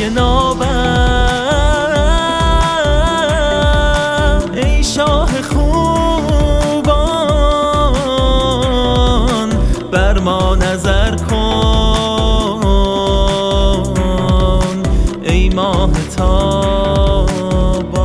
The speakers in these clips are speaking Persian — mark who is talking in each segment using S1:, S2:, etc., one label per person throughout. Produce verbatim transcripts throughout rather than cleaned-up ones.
S1: حلوای نابم، ای شاه خوبان بر ما نظر کن، ای ماه تابان.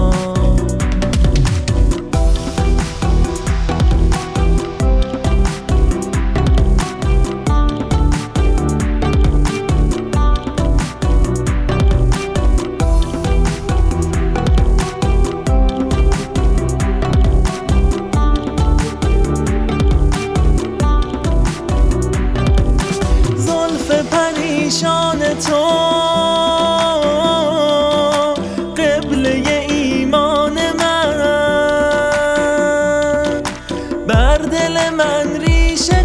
S1: پریشان تو قبله ایمان من، بر دل من ریشه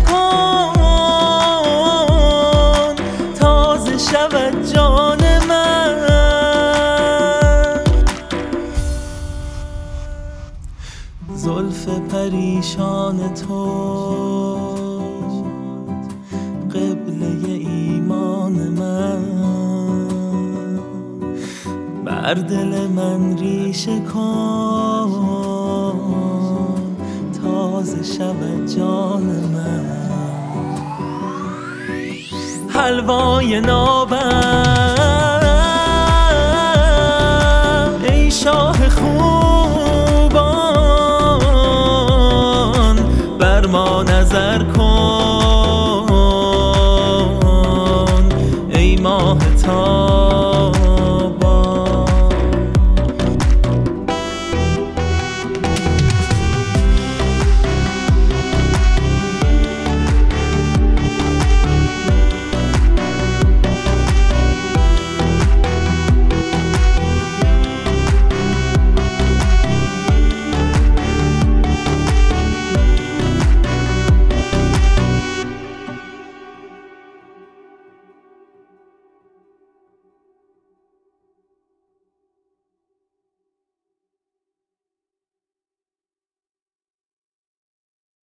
S1: کن تازه شود جان من. زلف پریشان تو قبله ایمان من، بر دل من ریشه کن تازه شب جان من. حلوای نابم، ای شاه خوبان بر ما نظر کن، ای ماه تابان.